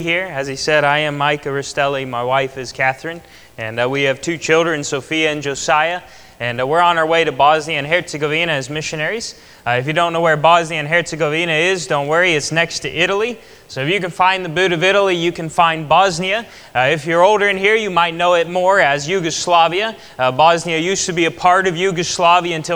Here, as he said, I am Mike Aristelli. My wife is Catherine, and we have two children, Sophia and Josiah. And we're on our way to Bosnia and Herzegovina as missionaries. If you don't know where Bosnia and Herzegovina is, don't worry, it's next to Italy. So if you can find the boot of Italy, you can find Bosnia. If you're older in here, you might know it more as Yugoslavia. Bosnia used to be a part of Yugoslavia until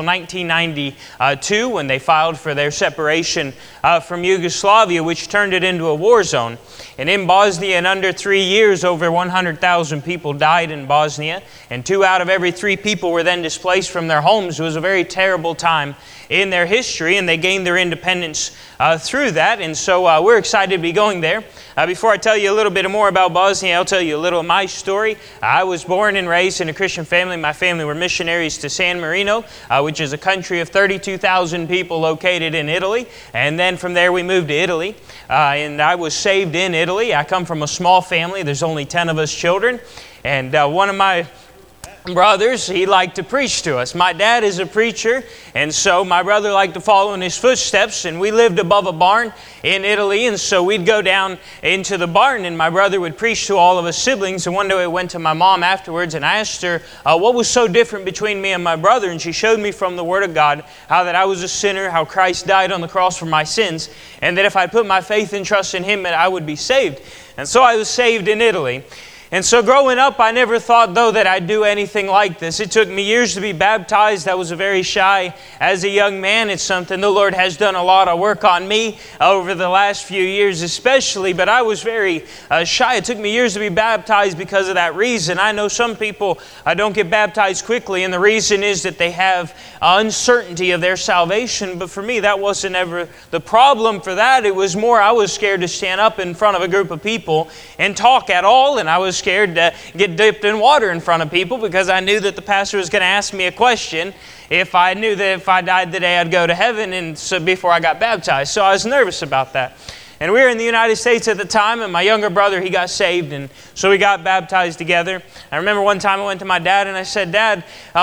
1992 when they filed for their separation from Yugoslavia, which turned it into a war zone. And in Bosnia, in under 3 years, over 100,000 people died in Bosnia, and 2 out of every 3 people were then displaced from their homes. It was a very terrible time in their history, and they gained their independence through that. And so we're excited to be going there. Before I tell you a little bit more about Bosnia, I'll tell you a little of my story. I was born and raised in a Christian family. My family were missionaries to San Marino, which is a country of 32,000 people located in Italy. And then from there we moved to Italy. And I was saved in Italy. I come from a small family. There's only 10 of us children. And one of my brothers, he liked to preach to us. My dad is a preacher, and so my brother liked to follow in his footsteps, and we lived above a barn in Italy, and so we'd go down into the barn, and my brother would preach to all of us siblings. And one day I went to my mom afterwards and I asked her what was so different between me and my brother, and she showed me from the Word of God how that I was a sinner, how Christ died on the cross for my sins, and that if I put my faith and trust in Him, that I would be saved. And so I was saved in Italy. And so growing up, I never thought, though, that I'd do anything like this. It took me years to be baptized. I was very shy as a young man. It's something the Lord has done a lot of work on me over the last few years especially, but I was very shy. It took me years to be baptized because of that reason. I know some people don't get baptized quickly, and the reason is that they have uncertainty of their salvation, but for me, that wasn't ever the problem for that. It was more I was scared to stand up in front of a group of people and talk at all, and I was scared to get dipped in water in front of people because I knew that the pastor was going to ask me a question if I knew that if I died today I'd go to heaven, and so before I got baptized. So I was nervous about that. And we were in the United States at the time, and my younger brother, he got saved, and so we got baptized together. I remember one time I went to my dad and I said, "Dad,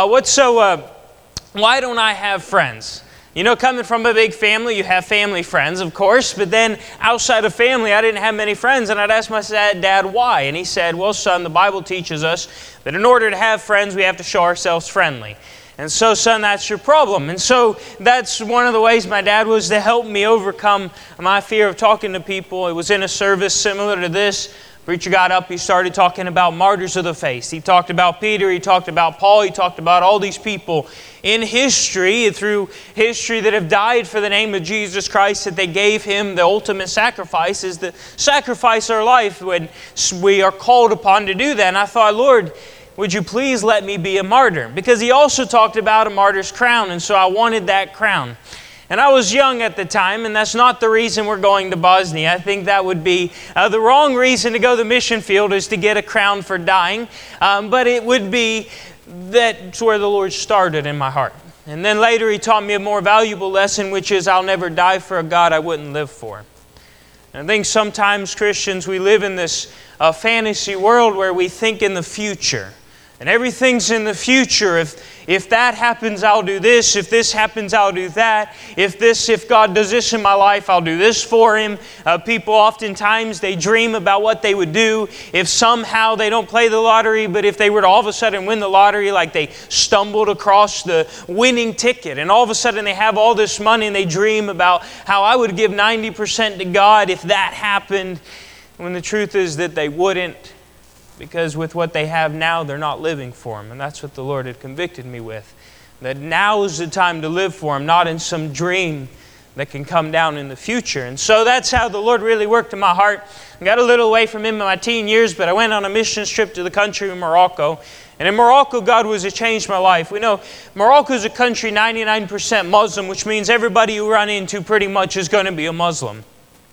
why don't I have friends?" You know, coming from a big family, you have family friends, of course, but then outside of family, I didn't have many friends, and I'd ask my dad why, and he said, "Well, son, the Bible teaches us that in order to have friends, we have to show ourselves friendly. And so, son, that's your problem." And so that's one of the ways my dad was to help me overcome my fear of talking to people. It was in a service similar to this. Preacher got up, he started talking about martyrs of the faith. He talked about Peter, he talked about Paul, he talked about all these people in history, through history, that have died for the name of Jesus Christ, that they gave Him the ultimate sacrifice, is to sacrifice our life when we are called upon to do that. And I thought, Lord, would you please let me be a martyr? Because he also talked about a martyr's crown, and so I wanted that crown. And I was young at the time, and that's not the reason we're going to Bosnia. I think that would be the wrong reason to go to the mission field, is to get a crown for dying. But it would be that's where the Lord started in my heart. And then later He taught me a more valuable lesson, which is I'll never die for a God I wouldn't live for. And I think sometimes Christians, we live in this fantasy world where we think in the future. And everything's in the future. If that happens, I'll do this. If this happens, I'll do that. If God does this in my life, I'll do this for Him. People oftentimes, they dream about what they would do if somehow they don't play the lottery, but if they were to all of a sudden win the lottery, like they stumbled across the winning ticket, and all of a sudden they have all this money, and they dream about how I would give 90% to God if that happened, when the truth is that they wouldn't. Because with what they have now, they're not living for Him. And that's what the Lord had convicted me with. That now is the time to live for Him, not in some dream that can come down in the future. And so that's how the Lord really worked in my heart. I got a little away from Him in my teen years, but I went on a mission trip to the country of Morocco. And in Morocco, God was to change my life. We know Morocco is a country 99% Muslim, which means everybody you run into pretty much is going to be a Muslim.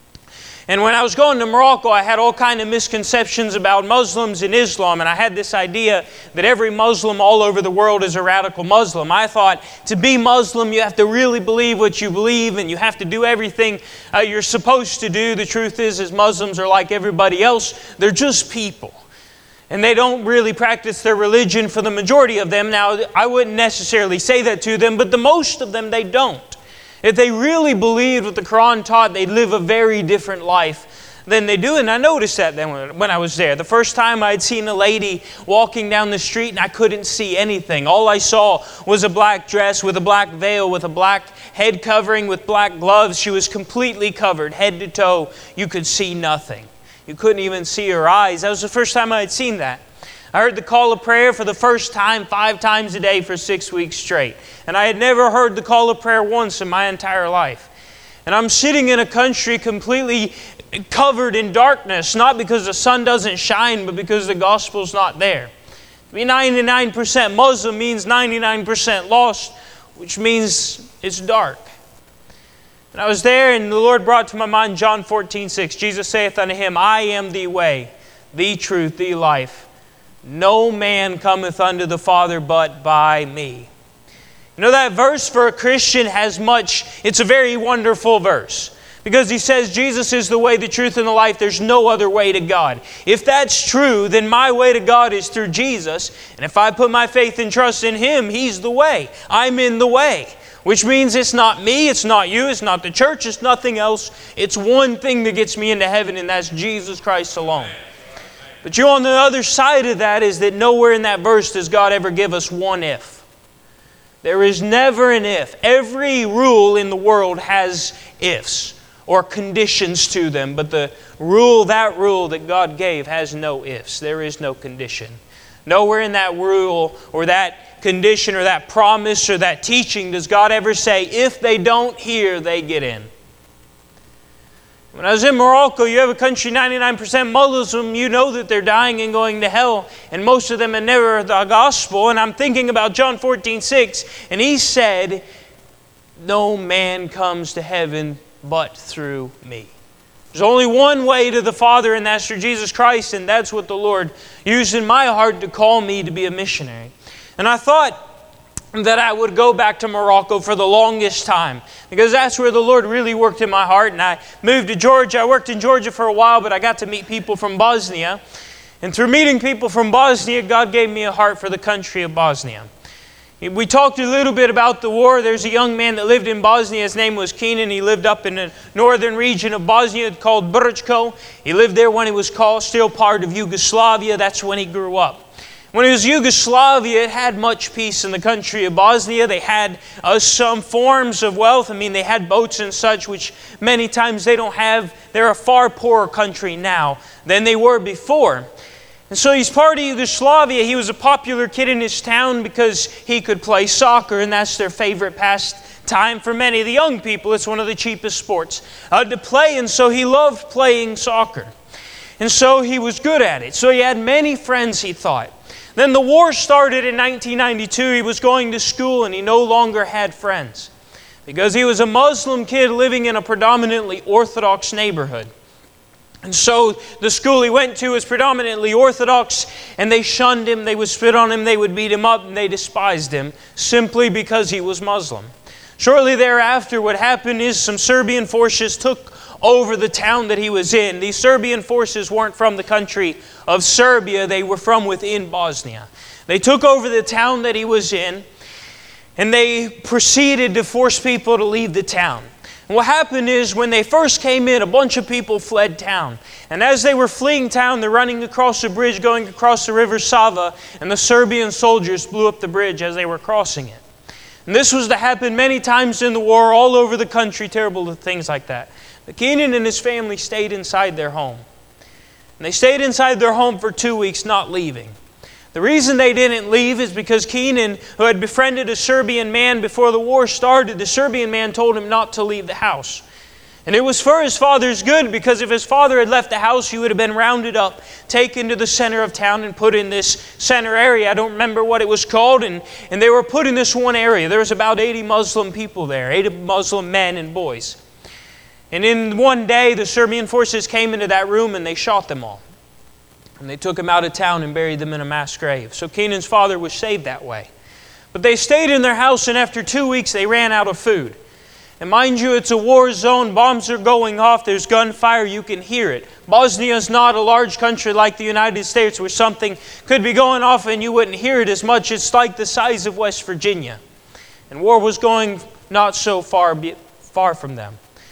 And when I was going to Morocco, I had all kinds of misconceptions about Muslims and Islam, and I had this idea that every Muslim all over the world is a radical Muslim. I thought to be Muslim, you have to really believe what you believe, and you have to do everything you're supposed to do. The truth is Muslims are like everybody else. They're just people. And they don't really practice their religion for the majority of them. Now, I wouldn't necessarily say that to them, but the most of them, they don't. If they really believed what the Quran taught, they'd live a very different life than they do. And I noticed that then when I was there. The first time I'd seen a lady walking down the street and I couldn't see anything. All I saw was a black dress with a black veil, with a black head covering, with black gloves. She was completely covered, head to toe. You could see nothing. You couldn't even see her eyes. That was the first time I had seen that. I heard the call of prayer for the first time 5 times a day for 6 weeks straight. And I had never heard the call of prayer once in my entire life. And I'm sitting in a country completely covered in darkness, not because the sun doesn't shine, but because the gospel's not there. To be 99% Muslim means 99% lost, which means it's dark. And I was there, and the Lord brought to my mind John 14:6. Jesus saith unto him, I am the way, the truth, the life. No man cometh unto the Father but by me. You know, that verse for a Christian it's a very wonderful verse. Because he says Jesus is the way, the truth, and the life. There's no other way to God. If that's true, then my way to God is through Jesus. And if I put my faith and trust in Him, He's the way. I'm in the way. Which means it's not me, it's not you, it's not the church, it's nothing else. It's one thing that gets me into heaven, and that's Jesus Christ alone. But you on the other side of that is that nowhere in that verse does God ever give us one if. There is never an if. Every rule in the world has ifs or conditions to them. But the rule that God gave has no ifs. There is no condition. Nowhere in that rule or that condition or that promise or that teaching does God ever say, if they don't hear, they get in. When I was in Morocco, you have a country 99% Muslim, you know that they're dying and going to hell, and most of them have never heard the gospel. And I'm thinking about John 14:6, and He said, no man comes to heaven but through me. There's only one way to the Father, and that's through Jesus Christ, and that's what the Lord used in my heart to call me to be a missionary. And I thought that I would go back to Morocco for the longest time, because that's where the Lord really worked in my heart. And I moved to Georgia. I worked in Georgia for a while, but I got to meet people from Bosnia. And through meeting people from Bosnia, God gave me a heart for the country of Bosnia. We talked a little bit about the war. There's a young man that lived in Bosnia. His name was Kenan. He lived up in the northern region of Bosnia called Brčko. He lived there when it was still part of Yugoslavia. That's when he grew up. When it was Yugoslavia, it had much peace in the country of Bosnia. They had some forms of wealth. I mean, they had boats and such, which many times they don't have. They're a far poorer country now than they were before. And so he's part of Yugoslavia. He was a popular kid in his town because he could play soccer, and that's their favorite pastime for many of the young people. It's one of the cheapest sports to play, and so he loved playing soccer. And so he was good at it. So he had many friends, he thought. Then the war started in 1992. He was going to school and he no longer had friends because he was a Muslim kid living in a predominantly Orthodox neighborhood. And so the school he went to was predominantly Orthodox, and they shunned him, they would spit on him, they would beat him up, and they despised him simply because he was Muslim. Shortly thereafter, what happened is some Serbian forces took over the town that he was in. These Serbian forces weren't from the country of Serbia, they were from within Bosnia. They took over the town that he was in, and they proceeded to force people to leave the town. And what happened is when they first came in, a bunch of people fled town. And as they were fleeing town, they're running across the bridge, going across the river Sava, and the Serbian soldiers blew up the bridge as they were crossing it. And this was to happen many times in the war, all over the country, terrible things like that. But Kenan and his family stayed inside their home. And they stayed inside their home for 2 weeks, not leaving. The reason they didn't leave is because Kenan, who had befriended a Serbian man before the war started, the Serbian man told him not to leave the house. And it was for his father's good, because if his father had left the house, he would have been rounded up, taken to the center of town and put in this center area. I don't remember what it was called. And they were put in this one area. There was about 80 Muslim people there, 80 Muslim men and boys. And in one day, the Serbian forces came into that room and they shot them all. And they took him out of town and buried them in a mass grave. So Kenan's father was saved that way. But they stayed in their house, and after 2 weeks, they ran out of food. And mind you, it's a war zone. Bombs are going off. There's gunfire. You can hear it. Bosnia is not a large country like the United States where something could be going off and you wouldn't hear it as much. It's like the size of West Virginia. And war was going not so far from them.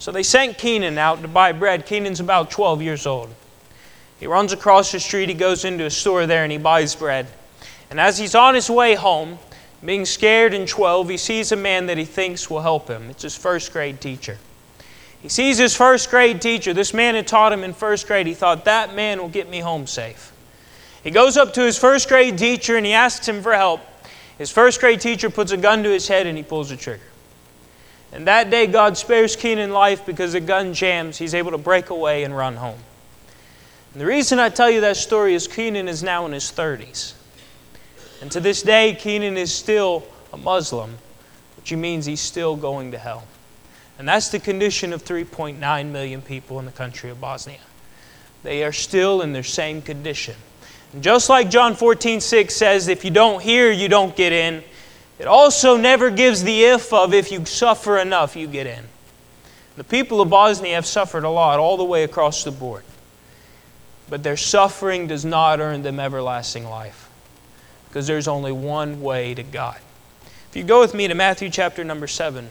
So they sent Kenan out to buy bread. Kenan's about 12 years old. He runs across the street, he goes into a store there, and he buys bread. And as he's on his way home, being scared and 12, he sees a man that he thinks will help him. It's his first grade teacher. He sees his first grade teacher. This man had taught him in first grade. He thought, that man will get me home safe. He goes up to his first grade teacher and he asks him for help. His first grade teacher puts a gun to his head and he pulls the trigger. And that day God spares Kenan life because the gun jams. He's able to break away and run home. And the reason I tell you that story is Kenan is now in his 30s. And to this day, Kenan is still a Muslim, which means he's still going to hell. And that's the condition of 3.9 million people in the country of Bosnia. They are still in their same condition. And just like John 14:6 says, if you don't hear, you don't get in, it also never gives the if of if you suffer enough, you get in. The people of Bosnia have suffered a lot all the way across the board. But their suffering does not earn them everlasting life. Because there's only one way to God. If you go with me to Matthew chapter number 7.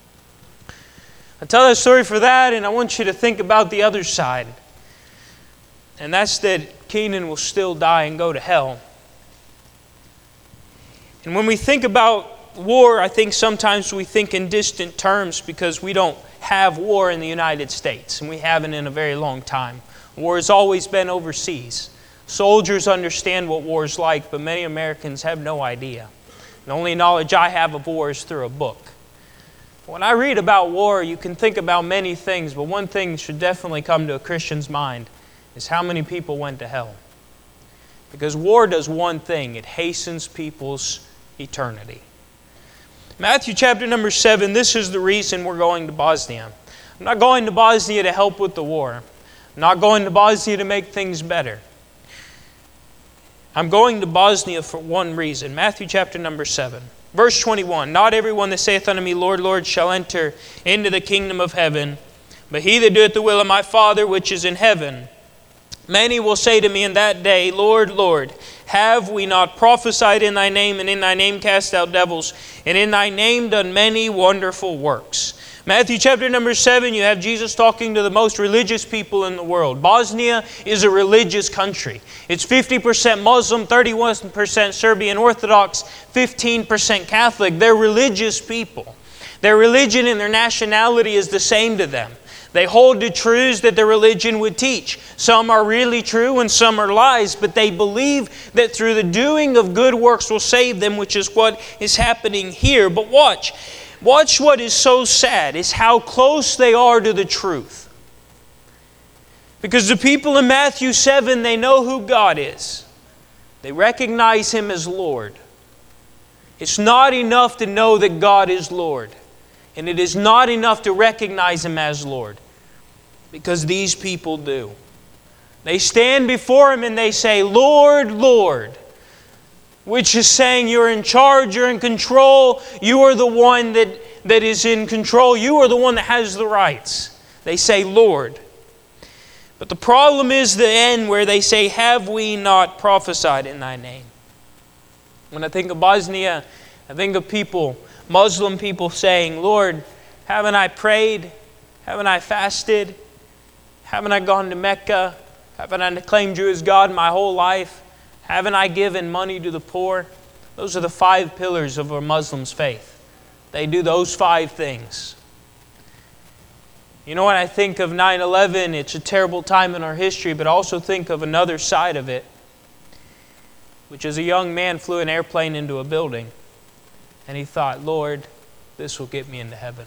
I tell that story for that, and I want you to think about the other side. And that's that Kenan will still die and go to hell. And when we think about war, I think sometimes we think in distant terms because we don't have war in the United States, and we haven't in a very long time. War has always been overseas. Soldiers understand what war is like, but many Americans have no idea. The only knowledge I have of war is through a book. When I read about war, you can think about many things, but one thing should definitely come to a Christian's mind is how many people went to hell. Because war does one thing, it hastens people's eternity. Matthew chapter number 7, this is the reason we're going to Bosnia. I'm not going to Bosnia to help with the war. I'm not going to Bosnia to make things better. I'm going to Bosnia for one reason. Matthew chapter number 7. Verse 21. Not everyone that saith unto me, Lord, Lord, shall enter into the kingdom of heaven, but he that doeth the will of my Father which is in heaven. Many will say to me in that day, Lord, Lord, have we not prophesied in thy name, and in thy name cast out devils, and in thy name done many wonderful works? Matthew chapter number 7, you have Jesus talking to the most religious people in the world. Bosnia is a religious country. It's 50% Muslim, 31% Serbian Orthodox, 15% Catholic. They're religious people. Their religion and their nationality is the same to them. They hold to truths that their religion would teach. Some are really true and some are lies, but they believe that through the doing of good works will save them, which is what is happening here. But watch what is so sad is how close they are to the truth. Because the people in Matthew 7, they know who God is. They recognize Him as Lord. It's not enough to know that God is Lord. And it is not enough to recognize Him as Lord. Because these people do. They stand before Him and they say, Lord, Lord. Which is saying you're in charge, you're in control, you are the one that is in control, you are the one that has the rights. They say, Lord. But the problem is the end where they say, have we not prophesied in thy name? When I think of Bosnia, I think of people, Muslim people saying, Lord, haven't I prayed? Haven't I fasted? Haven't I gone to Mecca? Haven't I claimed you as God my whole life? Haven't I given money to the poor? Those are the 5 pillars of a Muslim's faith. They do those 5 things. You know, when I think of 9/11, it's a terrible time in our history, but I also think of another side of it, which is a young man flew an airplane into a building, and he thought, Lord, this will get me into heaven.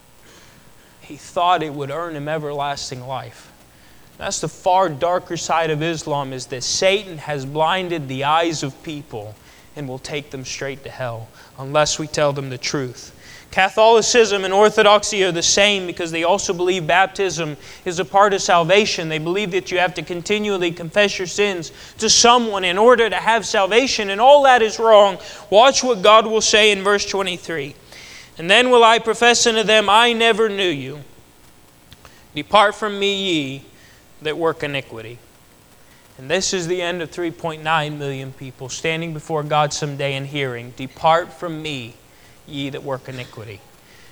He thought it would earn him everlasting life. That's the far darker side of Islam, is that Satan has blinded the eyes of people and will take them straight to hell unless we tell them the truth. Catholicism and Orthodoxy are the same because they also believe baptism is a part of salvation. They believe that you have to continually confess your sins to someone in order to have salvation, and all that is wrong. Watch what God will say in verse 23. And then will I profess unto them, I never knew you. Depart from me, ye that work iniquity. And this is the end of 3.9 million people standing before God someday and hearing, depart from me, ye that work iniquity.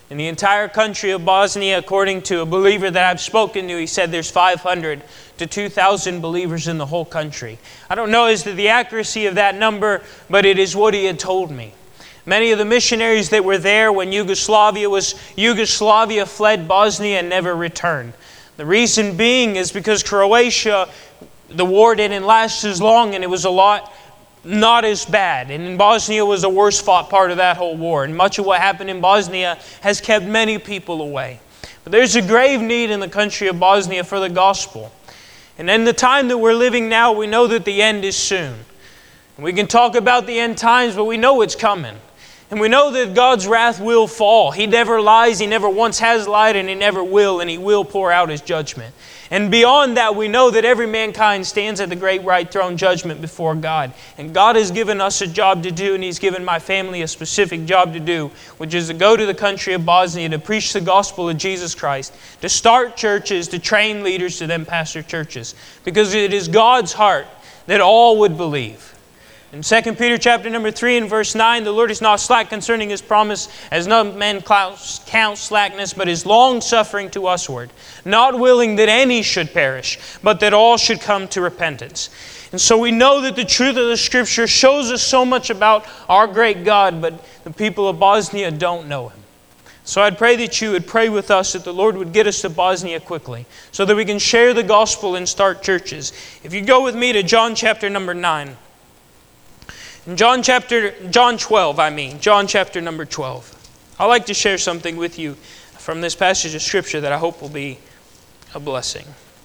In the entire country of Bosnia, according to a believer that I've spoken to, he said there's 500 to 2,000 believers in the whole country. I don't know as to the accuracy of that number, but it is what he had told me. Many of the missionaries that were there when Yugoslavia fled Bosnia and never returned. The reason being is because Croatia, the war didn't last as long and it was a lot not as bad. And in Bosnia was the worst fought part of that whole war. And much of what happened in Bosnia has kept many people away. But there's a grave need in the country of Bosnia for the gospel. And in the time that we're living now, we know that the end is soon. And we can talk about the end times, but we know it's coming. And we know that God's wrath will fall. He never lies, He never once has lied, and He never will, and He will pour out His judgment. And beyond that, we know that every mankind stands at the great white throne judgment before God. And God has given us a job to do, and He's given my family a specific job to do, which is to go to the country of Bosnia to preach the gospel of Jesus Christ, to start churches, to train leaders, to then pastor churches. Because it is God's heart that all would believe. In 2 Peter chapter number 3 and verse 9, the Lord is not slack concerning His promise, as none men count slackness, but is long-suffering to usward, not willing that any should perish, but that all should come to repentance. And so we know that the truth of the Scripture shows us so much about our great God, but the people of Bosnia don't know Him. So I'd pray that you would pray with us that the Lord would get us to Bosnia quickly, so that we can share the gospel and start churches. If you go with me to John chapter number 9. In John chapter number 12. I'd like to share something with you from this passage of Scripture that I hope will be a blessing.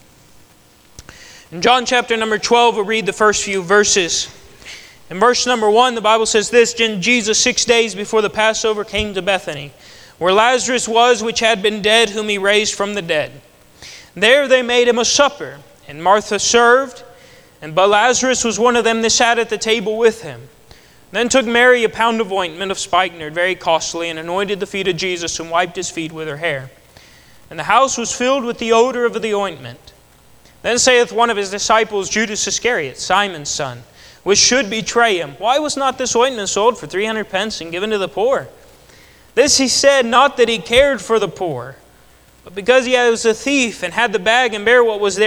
In John chapter number 12, we'll read the first few verses. In verse number 1, the Bible says this: Jesus 6 days before the Passover came to Bethany, where Lazarus was, which had been dead, whom He raised from the dead. There they made Him a supper, and Martha served, but Lazarus was one of them that sat at the table with Him. Then took Mary a pound of ointment of spikenard, very costly, and anointed the feet of Jesus, and wiped His feet with her hair. And the house was filled with the odor of the ointment. Then saith one of His disciples, Judas Iscariot, Simon's son, which should betray Him, Why was not this ointment sold for 300 pence and given to the poor? This He said, not that He cared for the poor, but because He was a thief, and had the bag and bare what was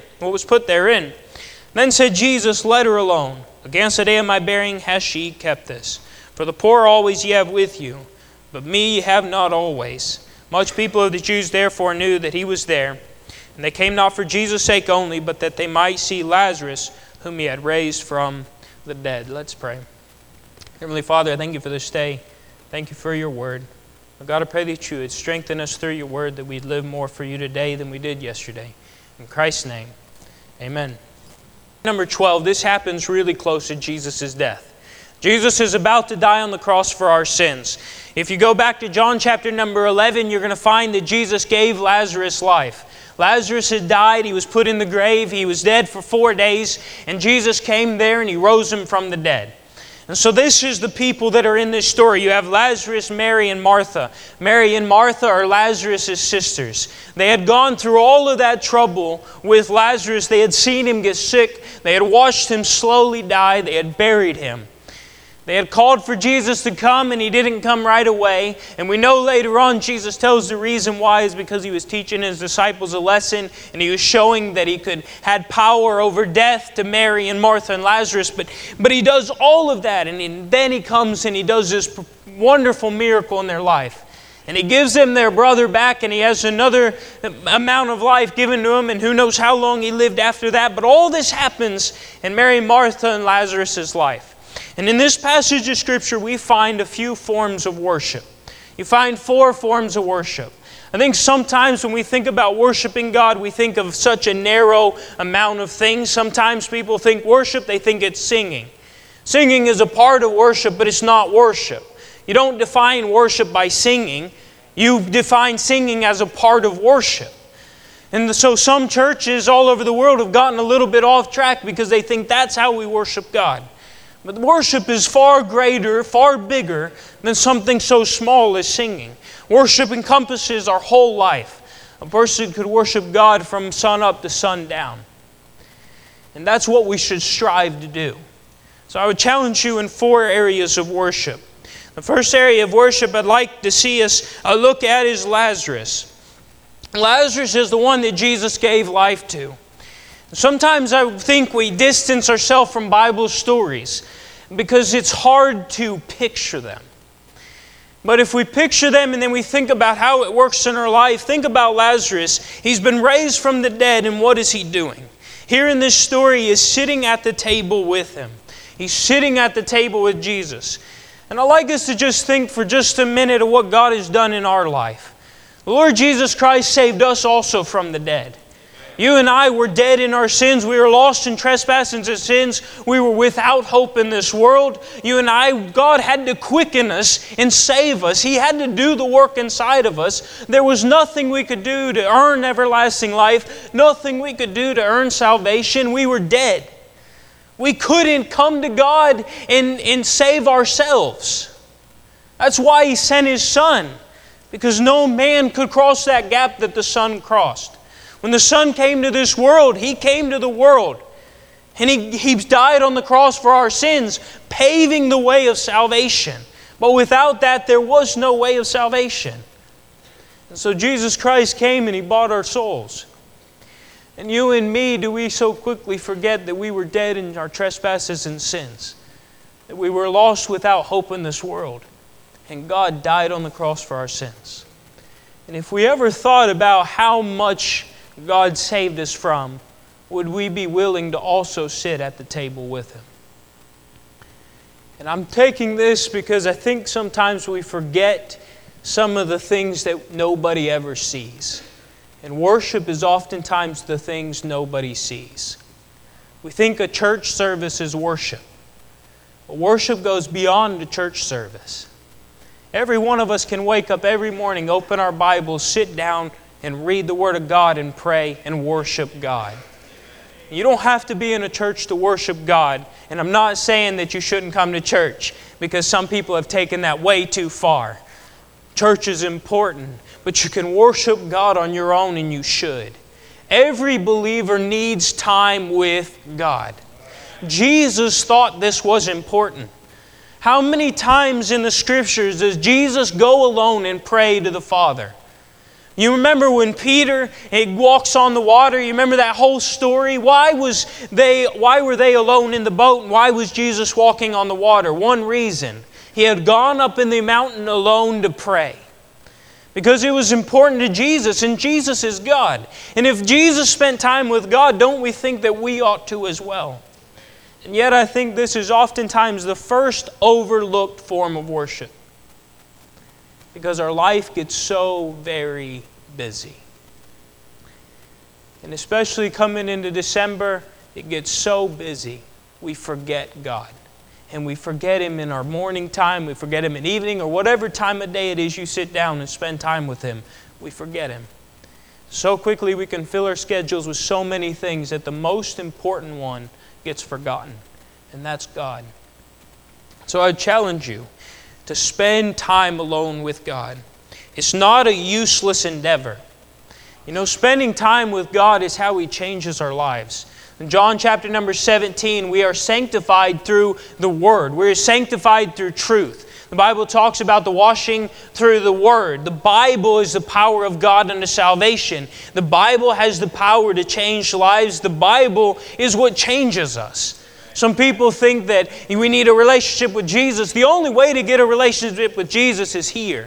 put therein. Then said Jesus, Let her alone. Against the day of my bearing hath she kept this. For the poor always ye have with you, but me ye have not always. Much people of the Jews therefore knew that He was there. And they came not for Jesus' sake only, but that they might see Lazarus, whom He had raised from the dead. Let's pray. Heavenly Father, I thank You for this day. Thank You for Your word. God, I pray that You would strengthen us through Your word, that we'd live more for You today than we did yesterday. In Christ's name, amen. Number 12, this happens really close to Jesus' death. Jesus is about to die on the cross for our sins. If you go back to John chapter number 11, you're going to find that Jesus gave Lazarus life. Lazarus had died, he was put in the grave, he was dead for 4 days, and Jesus came there and He rose him from the dead. And so this is the people that are in this story. You have Lazarus, Mary, and Martha. Mary and Martha are Lazarus' sisters. They had gone through all of that trouble with Lazarus. They had seen him get sick. They had watched him slowly die. They had buried him. They had called for Jesus to come, and He didn't come right away. And we know later on Jesus tells the reason why is because He was teaching His disciples a lesson, and He was showing that He had power over death to Mary and Martha and Lazarus. But He does all of that, and then He comes and He does this wonderful miracle in their life. And He gives them their brother back, and He has another amount of life given to him, and who knows how long he lived after that. But all this happens in Mary, Martha, and Lazarus' life. And in this passage of Scripture, we find a few forms of worship. You find 4 forms of worship. I think sometimes when we think about worshiping God, we think of such a narrow amount of things. Sometimes people think worship, they think it's singing. Singing is a part of worship, but it's not worship. You don't define worship by singing. You define singing as a part of worship. And so some churches all over the world have gotten a little bit off track because they think that's how we worship God. But worship is far greater, far bigger than something so small as singing. Worship encompasses our whole life. A person could worship God from sun up to sun down. And that's what we should strive to do. So I would challenge you in 4 areas of worship. The first area of worship I'd like to see us look at is Lazarus. Lazarus is the one that Jesus gave life to. Sometimes I think we distance ourselves from Bible stories because it's hard to picture them. But if we picture them and then we think about how it works in our life, think about Lazarus. He's been raised from the dead, and what is he doing? Here in this story, he is sitting at the table with him. He's sitting at the table with Jesus. And I'd like us to just think for just a minute of what God has done in our life. The Lord Jesus Christ saved us also from the dead. You and I were dead in our sins. We were lost in trespasses and sins. We were without hope in this world. You and I, God had to quicken us and save us. He had to do the work inside of us. There was nothing we could do to earn everlasting life. Nothing we could do to earn salvation. We were dead. We couldn't come to God and save ourselves. That's why He sent His Son. Because no man could cross that gap that the Son crossed. When the Son came to this world, He came to the world. And He died on the cross for our sins, paving the way of salvation. But without that, there was no way of salvation. And so Jesus Christ came and He bought our souls. And you and me, do we so quickly forget that we were dead in our trespasses and sins? That we were lost without hope in this world. And God died on the cross for our sins. And if we ever thought about how much God saved us from, would we be willing to also sit at the table with Him? And I'm taking this because I think sometimes we forget some of the things that nobody ever sees. And worship is oftentimes the things nobody sees. We think a church service is worship. But worship goes beyond the church service. Every one of us can wake up every morning, open our Bibles, sit down and read the Word of God and pray and worship God. You don't have to be in a church to worship God. And I'm not saying that you shouldn't come to church, because some people have taken that way too far. Church is important, but you can worship God on your own, and you should. Every believer needs time with God. Jesus thought this was important. How many times in the Scriptures does Jesus go alone and pray to the Father? You remember when Peter walks on the water? You remember that whole story? Why were they alone in the boat, and why was Jesus walking on the water? One reason. He had gone up in the mountain alone to pray. Because it was important to Jesus, and Jesus is God. And if Jesus spent time with God, don't we think that we ought to as well? And yet I think this is oftentimes the first overlooked form of worship. Because our life gets so very busy. And especially coming into December, it gets so busy, we forget God. And we forget Him in our morning time, we forget Him in evening, or whatever time of day it is you sit down and spend time with Him, we forget Him. So quickly we can fill our schedules with so many things that the most important one gets forgotten, and that's God. So I challenge you to spend time alone with God. It's not a useless endeavor. You know, spending time with God is how He changes our lives. In John chapter number 17, we are sanctified through the Word. We're sanctified through truth. The Bible talks about the washing through the Word. The Bible is the power of God unto salvation. The Bible has the power to change lives. The Bible is what changes us. Some people think that we need a relationship with Jesus. The only way to get a relationship with Jesus is here.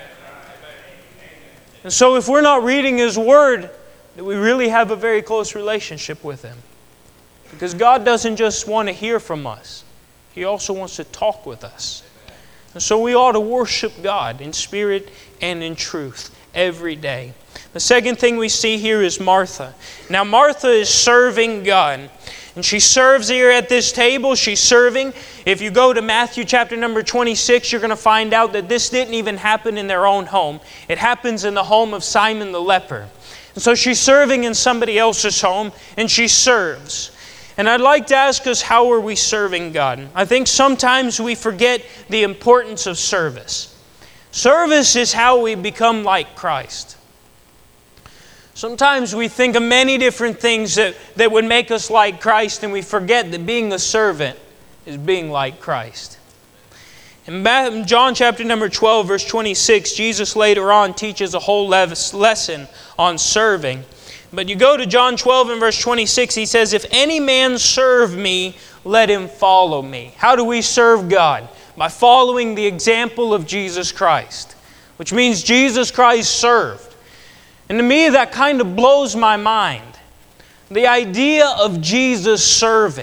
And so if we're not reading His Word, do we really have a very close relationship with Him? Because God doesn't just want to hear from us. He also wants to talk with us. And so we ought to worship God in spirit and in truth every day. The second thing we see here is Martha. Now Martha is serving God. And she serves here at this table. She's serving. If you go to Matthew chapter number 26, you're going to find out that this didn't even happen in their own home. It happens in the home of Simon the leper. And so she's serving in somebody else's home, and she serves. And I'd like to ask us, how are we serving God? I think sometimes we forget the importance of service. Service is how we become like Christ. Sometimes we think of many different things that would make us like Christ, and we forget that being a servant is being like Christ. In John chapter number 12, verse 26, Jesus later on teaches a whole lesson on serving. But you go to John 12 and verse 26, He says, "If any man serve me, let him follow me." How do we serve God? By following the example of Jesus Christ, which means Jesus Christ served. And to me, that kind of blows my mind. The idea of Jesus serving.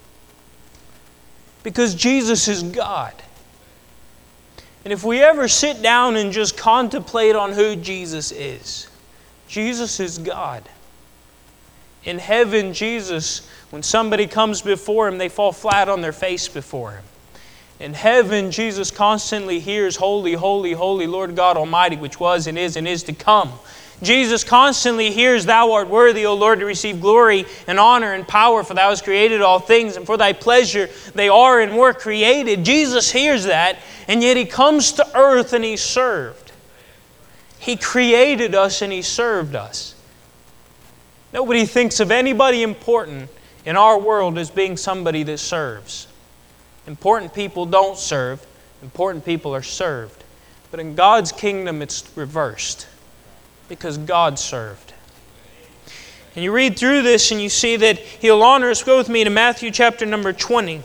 Because Jesus is God. And if we ever sit down and just contemplate on who Jesus is God. In heaven, Jesus, when somebody comes before Him, they fall flat on their face before Him. In heaven, Jesus constantly hears, "Holy, holy, holy, Lord God Almighty, which was and is to come." Jesus constantly hears, "Thou art worthy, O Lord, to receive glory and honor and power, for Thou hast created all things, and for Thy pleasure they are and were created." Jesus hears that, and yet He comes to earth and He served. He created us and He served us. Nobody thinks of anybody important in our world as being somebody that serves. Important people don't serve. Important people are served. But in God's kingdom, it's reversed. Because God served. And you read through this and you see that He'll honor us. Go with me to Matthew chapter number 20.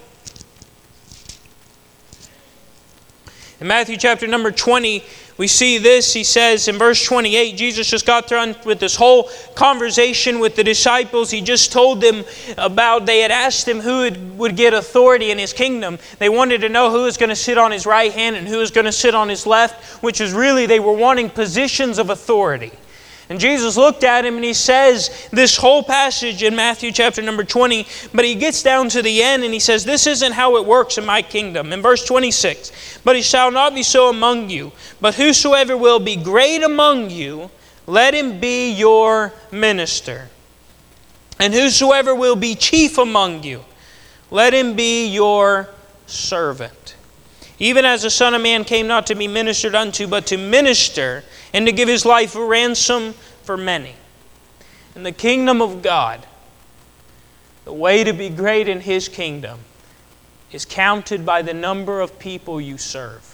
In Matthew chapter number 20, we see this. He says in verse 28, Jesus just got done with this whole conversation with the disciples. He just told them about, they had asked Him who would get authority in His kingdom. They wanted to know who was going to sit on His right hand and who was going to sit on His left, which is really, they were wanting positions of authority. And Jesus looked at him and He says this whole passage in Matthew chapter number 20, but He gets down to the end and He says, "This isn't how it works in my kingdom." In verse 26, "But it shall not be so among you, but whosoever will be great among you, let him be your minister. And whosoever will be chief among you, let him be your servant. Even as the Son of Man came not to be ministered unto, but to minister, and to give His life a ransom for many." In the kingdom of God, the way to be great in His kingdom is counted by the number of people you serve.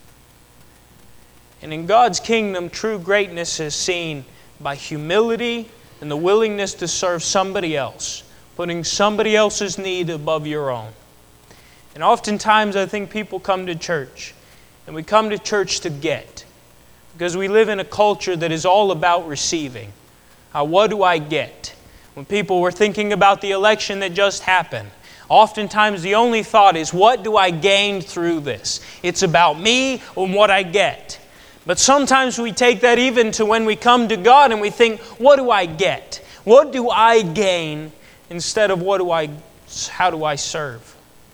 And in God's kingdom, true greatness is seen by humility and the willingness to serve somebody else, putting somebody else's need above your own. And oftentimes I think people come to church, and we come to church to get. Because we live in a culture that is all about receiving. What do I get? When people were thinking about the election that just happened, oftentimes the only thought is, what do I gain through this? It's about me and what I get. But sometimes we take that even to when we come to God and we think, what do I get? What do I gain? Instead of how do I serve?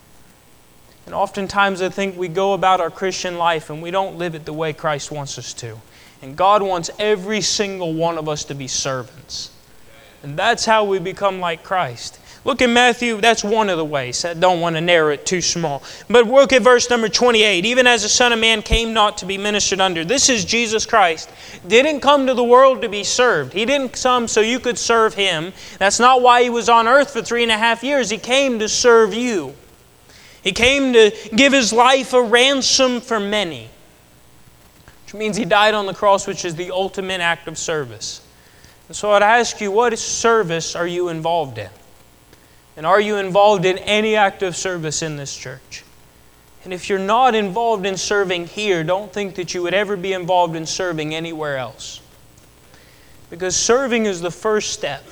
And oftentimes I think we go about our Christian life and we don't live it the way Christ wants us to. And God wants every single one of us to be servants. And that's how we become like Christ. Look at Matthew, that's one of the ways. I don't want to narrow it too small. But look at verse number 28. "Even as the Son of Man came not to be ministered unto." This is Jesus Christ. Didn't come to the world to be served. He didn't come so you could serve Him. That's not why He was on earth for 3.5 years. He came to serve you. He came to give His life a ransom for many. Which means He died on the cross, which is the ultimate act of service. And so I'd ask you, what service are you involved in? And are you involved in any act of service in this church? And if you're not involved in serving here, don't think that you would ever be involved in serving anywhere else. Because serving is the first step.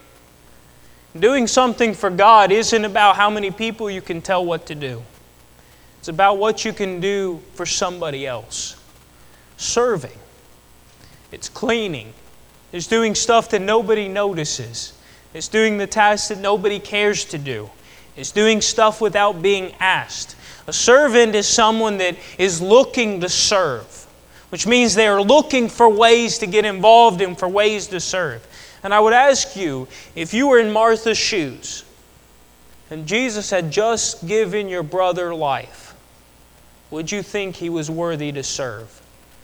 Doing something for God isn't about how many people you can tell what to do. It's about what you can do for somebody else. Serving. It's cleaning. It's doing stuff that nobody notices. It's doing the tasks that nobody cares to do. It's doing stuff without being asked. A servant is someone that is looking to serve, which means they are looking for ways to get involved and for ways to serve. And I would ask you, if you were in Martha's shoes and Jesus had just given your brother life, would you think he was worthy to serve?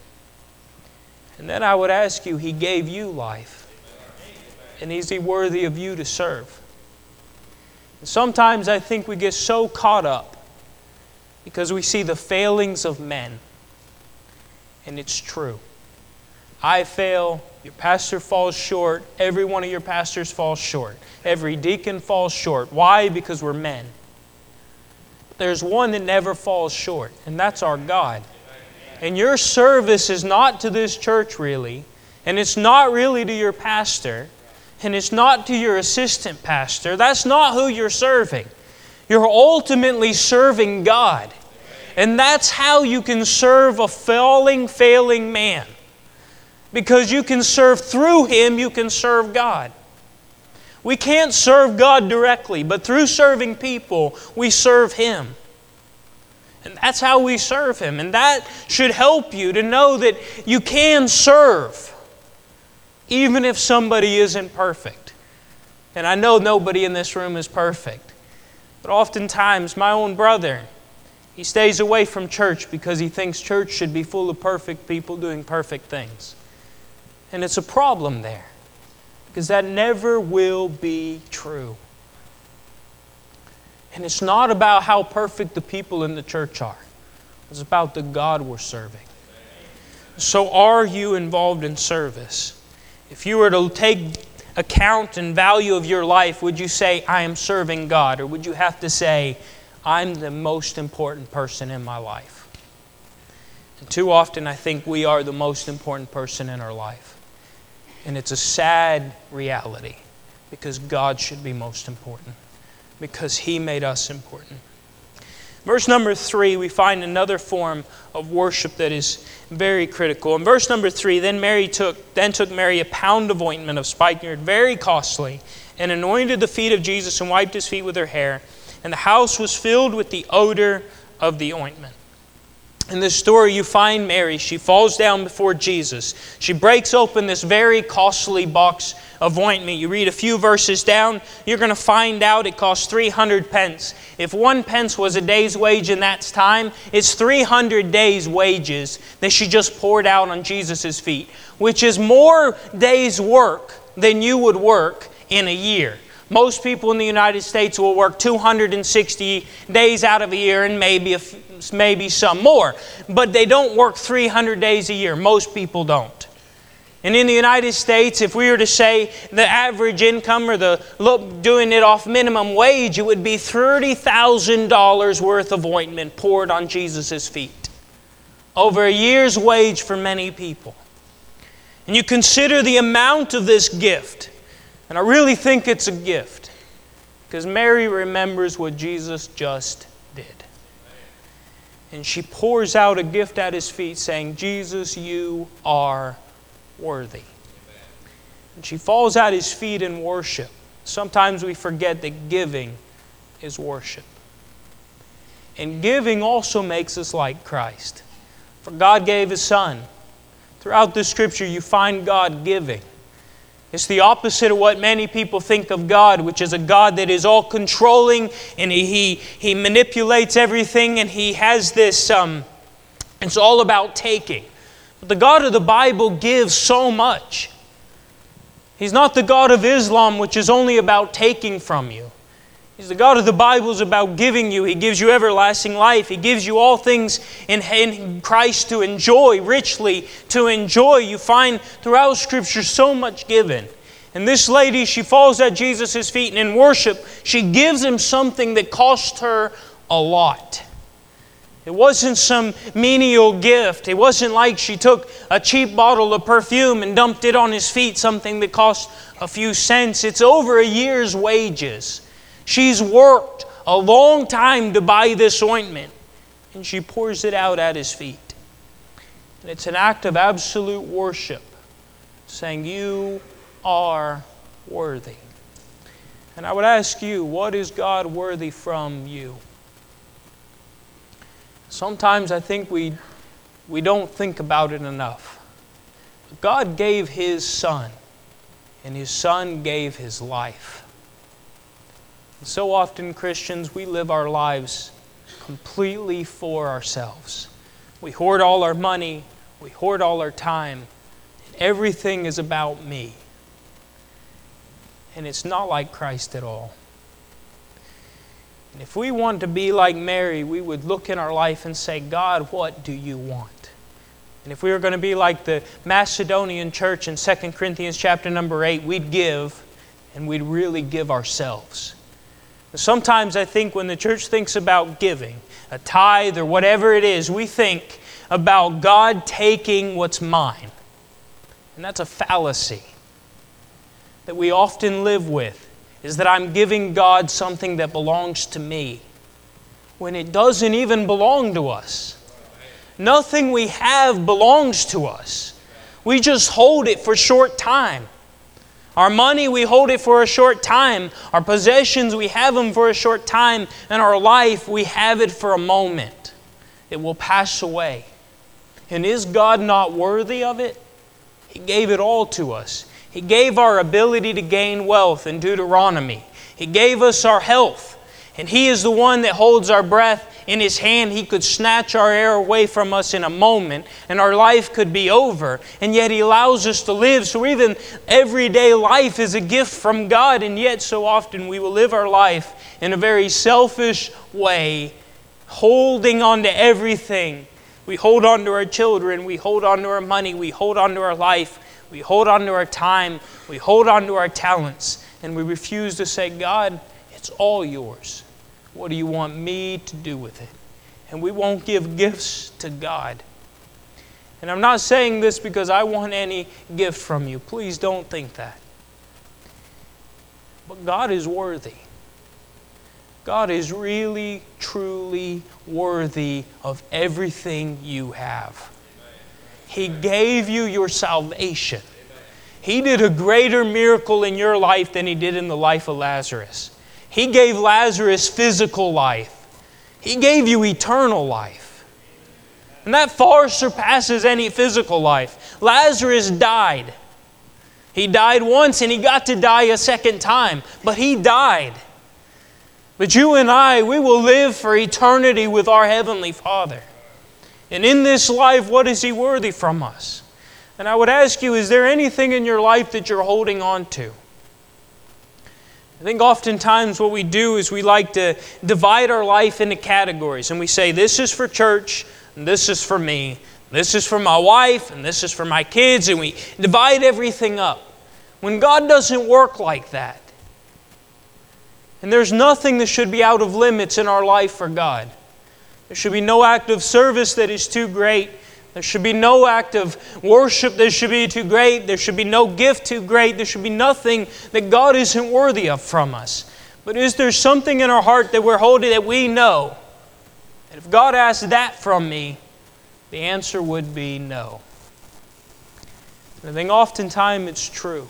And then I would ask you, He gave you life. And is He worthy of you to serve? And sometimes I think we get so caught up because we see the failings of men. And it's true. I fail, your pastor falls short, every one of your pastors falls short, every deacon falls short. Why? Because we're men. There's one that never falls short, and that's our God. And your service is not to this church really, and it's not really to your pastor, and it's not to your assistant pastor. That's not who you're serving. You're ultimately serving God. And that's how you can serve a failing man. Because you can serve through him, you can serve God. We can't serve God directly, but through serving people, we serve Him. And that's how we serve Him. And that should help you to know that you can serve, even if somebody isn't perfect. And I know nobody in this room is perfect. But oftentimes, my own brother, he stays away from church because he thinks church should be full of perfect people doing perfect things. And it's a problem there, because that never will be true. And it's not about how perfect the people in the church are. It's about the God we're serving. So are you involved in service? If you were to take account and value of your life, would you say, I am serving God? Or would you have to say, I'm the most important person in my life? And too often I think we are the most important person in our life. And it's a sad reality, because God should be most important, because He made us important. Verse number 3, we find another form of worship that is very critical. In verse number 3, then took Mary a pound of ointment of spikenard, very costly, and anointed the feet of Jesus and wiped His feet with her hair. And the house was filled with the odor of the ointment. In this story, you find Mary. She falls down before Jesus. She breaks open this very costly box of ointment. You read a few verses down, you're going to find out it cost 300 pence. If 1 pence was a day's wage in that time, it's 300 days' wages that she just poured out on Jesus' feet, which is more days' work than you would work in a year. Most people in the United States will work 260 days out of a year and maybe some more. But they don't work 300 days a year. Most people don't. And in the United States, if we were to say the average income or doing it off minimum wage, it would be $30,000 worth of ointment poured on Jesus' feet. Over a year's wage for many people. And you consider the amount of this gift. And I really think it's a gift, because Mary remembers what Jesus just did. And she pours out a gift at His feet saying, Jesus, you are worthy. And she falls at His feet in worship. Sometimes we forget that giving is worship. And giving also makes us like Christ. For God gave His Son. Throughout the Scripture you find God giving. It's the opposite of what many people think of God, which is a God that is all-controlling, and He manipulates everything, and He has this, it's all about taking. But the God of the Bible gives so much. He's not the God of Islam, which is only about taking from you. He's the God of the Bible is about giving you. He gives you everlasting life. He gives you all things in Christ to enjoy, richly to enjoy. You find throughout Scripture so much given. And this lady, she falls at Jesus' feet, and in worship, she gives Him something that cost her a lot. It wasn't some menial gift. It wasn't like she took a cheap bottle of perfume and dumped it on His feet, something that cost a few cents. It's over a year's wages. She's worked a long time to buy this ointment, and she pours it out at His feet. And it's an act of absolute worship, saying, you are worthy. And I would ask you, what is God worthy from you? Sometimes I think we don't think about it enough. But God gave His Son, and His Son gave His life. So often, Christians, we live our lives completely for ourselves. We hoard all our money. We hoard all our time. And everything is about me. And it's not like Christ at all. And if we want to be like Mary, we would look in our life and say, God, what do you want? And if we were going to be like the Macedonian church in 2 Corinthians chapter number 8, we'd give, and we'd really give ourselves. Sometimes I think when the church thinks about giving, a tithe or whatever it is, we think about God taking what's mine. And that's a fallacy that we often live with, is that I'm giving God something that belongs to me when it doesn't even belong to us. Nothing we have belongs to us. We just hold it for a short time. Our money, we hold it for a short time. Our possessions, we have them for a short time. And our life, we have it for a moment. It will pass away. And is God not worthy of it? He gave it all to us. He gave our ability to gain wealth in Deuteronomy. He gave us our health. And He is the one that holds our breath in His hand. He could snatch our air away from us in a moment, and our life could be over. And yet He allows us to live. So even everyday life is a gift from God. And yet so often we will live our life in a very selfish way, holding on to everything. We hold on to our children. We hold on to our money. We hold on to our life. We hold on to our time. We hold on to our talents. And we refuse to say, God, it's all yours. What do you want me to do with it? And we won't give gifts to God. And I'm not saying this because I want any gift from you. Please don't think that. But God is worthy. God is really, truly worthy of everything you have. He gave you your salvation. He did a greater miracle in your life than He did in the life of Lazarus. He gave Lazarus physical life. He gave you eternal life. And that far surpasses any physical life. Lazarus died. He died once and he got to die a second time. But he died. But you and I, we will live for eternity with our Heavenly Father. And in this life, what is He worthy from us? And I would ask you, is there anything in your life that you're holding on to? I think oftentimes what we do is we like to divide our life into categories. And we say, this is for church, and this is for me. This is for my wife, and this is for my kids. And we divide everything up. When God doesn't work like that. And there's nothing that should be out of limits in our life for God. There should be no act of service that is too great. There should be no act of worship that should be too great. There should be no gift too great. There should be nothing that God isn't worthy of from us. But is there something in our heart that we're holding that we know that if God asked that from me, the answer would be no? And I think oftentimes it's true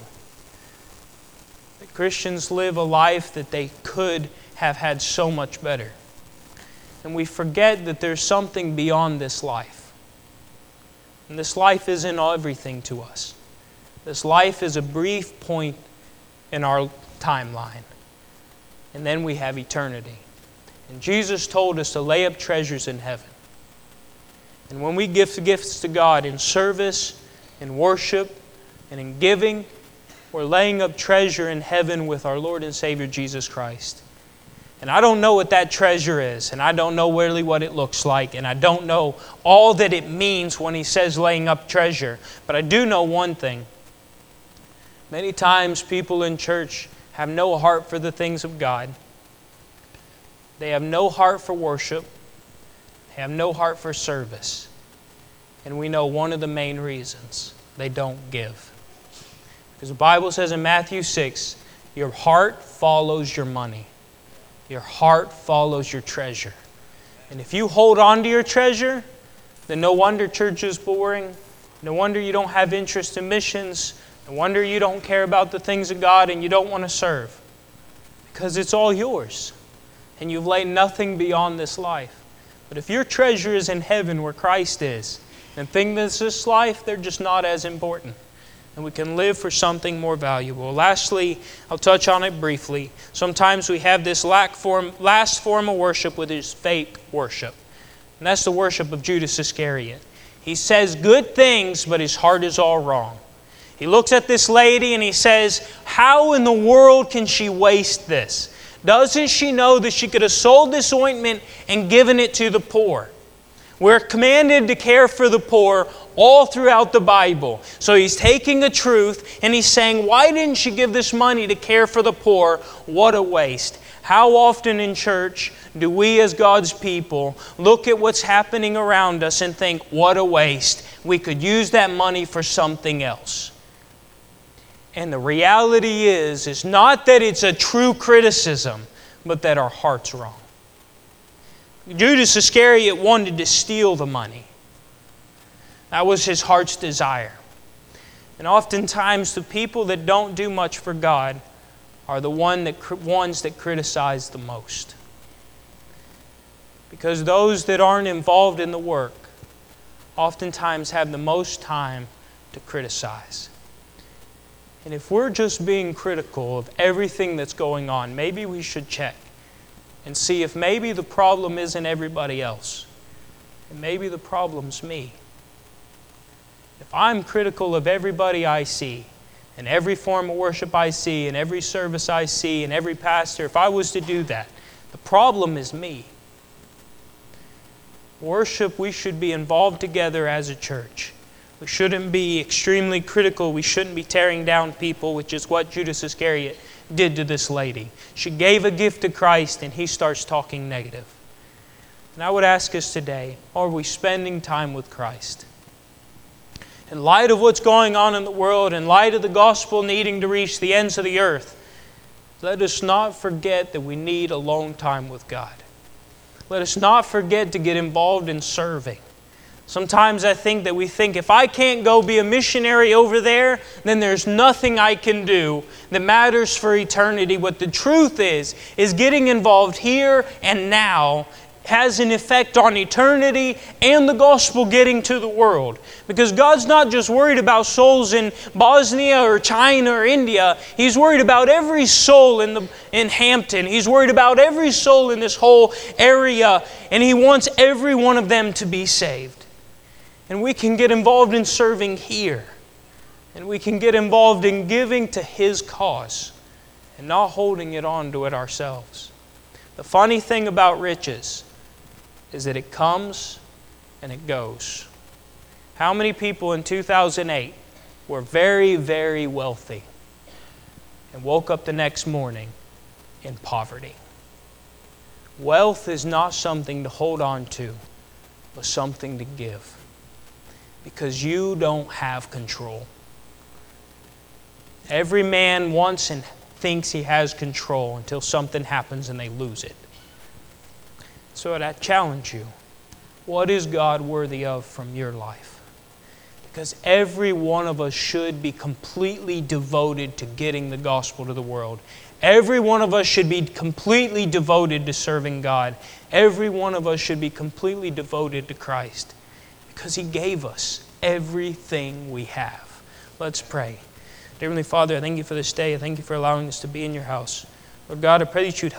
that Christians live a life that they could have had so much better. And we forget that there's something beyond this life. And this life isn't everything to us. This life is a brief point in our timeline. And then we have eternity. And Jesus told us to lay up treasures in heaven. And when we give gifts to God in service, in worship, and in giving, we're laying up treasure in heaven with our Lord and Savior Jesus Christ. And I don't know what that treasure is, and I don't know really what it looks like, and I don't know all that it means when He says laying up treasure. But I do know one thing. Many times people in church have no heart for the things of God. They have no heart for worship. They have no heart for service. And we know one of the main reasons: they don't give. Because the Bible says in Matthew 6, your heart follows your money. Your heart follows your treasure. And if you hold on to your treasure, then no wonder church is boring. No wonder you don't have interest in missions. No wonder you don't care about the things of God and you don't want to serve. Because it's all yours. And you've laid nothing beyond this life. But if your treasure is in heaven where Christ is, and things in this life, they're just not as important. And we can live for something more valuable. Lastly, I'll touch on it briefly. Sometimes we have this last form of worship, which is fake worship. And that's the worship of Judas Iscariot. He says good things, but his heart is all wrong. He looks at this lady and he says, how in the world can she waste this? Doesn't she know that she could have sold this ointment and given it to the poor? We're commanded to care for the poor all throughout the Bible. So he's taking a truth and he's saying, why didn't she give this money to care for the poor? What a waste. How often in church do we as God's people look at what's happening around us and think, what a waste. We could use that money for something else. And the reality is not that it's a true criticism, but that our heart's wrong. Judas Iscariot wanted to steal the money. That was his heart's desire. And oftentimes the people that don't do much for God are the ones that criticize the most. Because those that aren't involved in the work oftentimes have the most time to criticize. And if we're just being critical of everything that's going on, maybe we should check and see if maybe the problem isn't everybody else. And maybe the problem's me. If I'm critical of everybody I see, and every form of worship I see, and every service I see, and every pastor, if I was to do that, the problem is me. Worship, we should be involved together as a church. We shouldn't be extremely critical. We shouldn't be tearing down people, which is what Judas Iscariot did to this lady. She gave a gift to Christ and he starts talking negative. And I would ask us today, are we spending time with Christ? In light of what's going on in the world, in light of the gospel needing to reach the ends of the earth, let us not forget that we need alone time with God. Let us not forget to get involved in serving. Sometimes I think that we think if I can't go be a missionary over there, then there's nothing I can do that matters for eternity. What the truth is getting involved here and now has an effect on eternity and the gospel getting to the world. Because God's not just worried about souls in Bosnia or China or India. He's worried about every soul in Hampton. He's worried about every soul in this whole area. And He wants every one of them to be saved. And we can get involved in serving here. And we can get involved in giving to His cause and not holding it on to it ourselves. The funny thing about riches is that it comes and it goes. How many people in 2008 were very, very wealthy and woke up the next morning in poverty? Wealth is not something to hold on to, but something to give. Because you don't have control. Every man wants and thinks he has control until something happens and they lose it. So I challenge you, what is God worthy of from your life? Because every one of us should be completely devoted to getting the gospel to the world. Every one of us should be completely devoted to serving God. Every one of us should be completely devoted to Christ. Because He gave us everything we have. Let's pray. Dear Heavenly Father, I thank You for this day. I thank You for allowing us to be in Your house. Lord God, I pray that You'd help